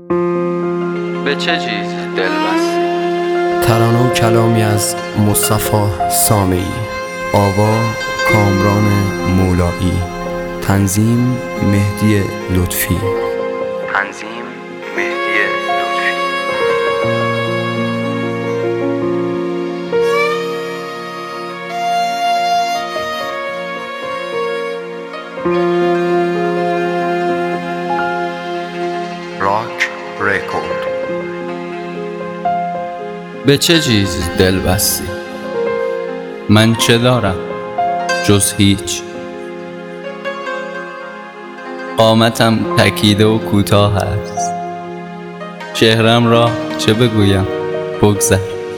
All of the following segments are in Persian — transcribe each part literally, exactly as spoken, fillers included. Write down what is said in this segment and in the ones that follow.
به چه چیز دل بستی؟ ترانه و کلامی از مصطفی سامعی، آوا کامران مولایی، تنظیم مهدی لطفی. تنظیم مهدی لطفی. راک رکورد. به چه چیز دل بستی؟ من چه دارم جز هیچ؟ قامتم تکیده و کوتاه است، چهرم را چه بگویم بگذر.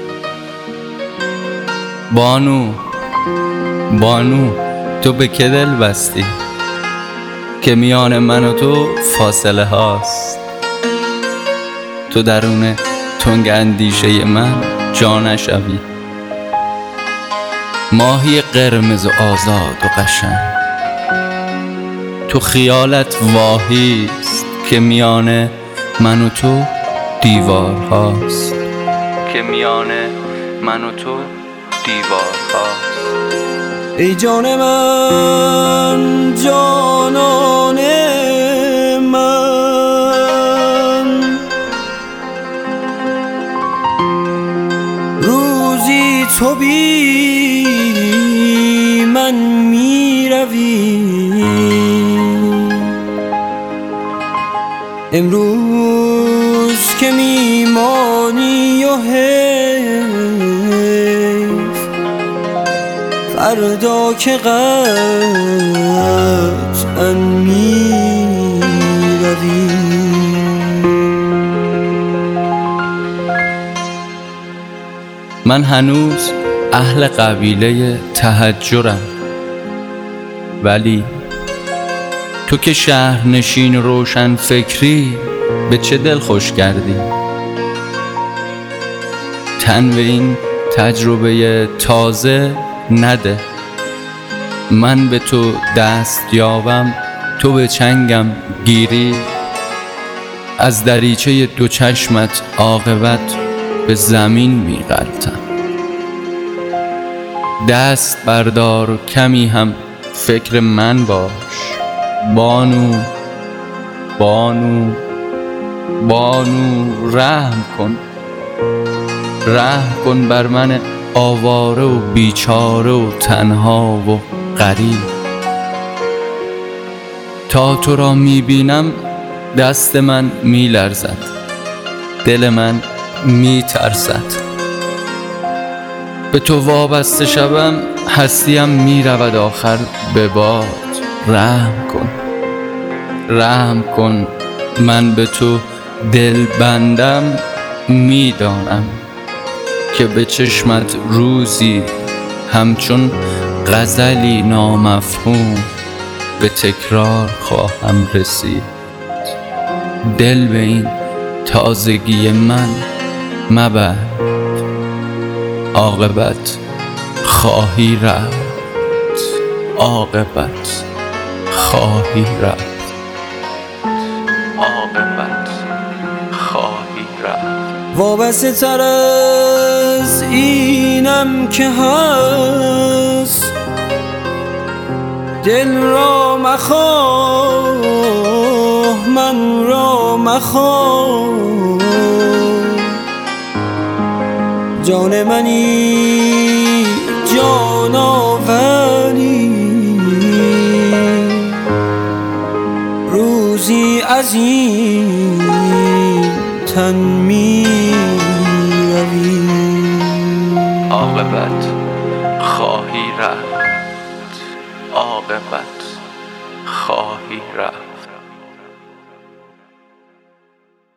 بانو بانو تو به که دل بستی که میان من و تو فاصله هاست؟ تو درون تنگ اندیشه من جا نشوی، ماهی قرمز و آزاد و قشنگ. تو خیالت واهیست که میان من و تو دیوار هاست، که میان من و تو دیوار هاست. ای جان من، جانان من، روزی تو بی من می روی، امروز که میمانی و حیف، فردا که قطعا می روی. من هنوز اهل قبیله تهجرم، ولی تو که شهرنشین روشن فکری به چه دل خوش کردی؟ تن به این تجربه تازه نده. من به تو دست یابم، تو به چنگم گیری. از دریچه دو چشمت عاقبت به زمین می غلطم. دست بردار و کمی هم فکر من باش. بانو بانو بانو رحم کن، رحم کن بر من آواره و بیچاره و تنها و غریب. تا تو را میبینم دست من میلرزد، دل من میترسد. به تو وابسته شوم، هستیم میرود آخر به باد. رحم کن، رحم کن، من به تو دل بندم. میدانم که به چشمت روزی همچون غزلی نامفهوم به تکرار خواهم رسید. دل به این تازگی من مبند، عاقبت خواهی رفت، عاقبت خواهی رفت، عاقبت خواهی رفت. وابسته تر از اینم که هست، دل را مخواه، من را مخواه. جان منی، جان آوری، روزی از این تن می روی. عاقبت خواهی رفت، عاقبت خواهی رفت.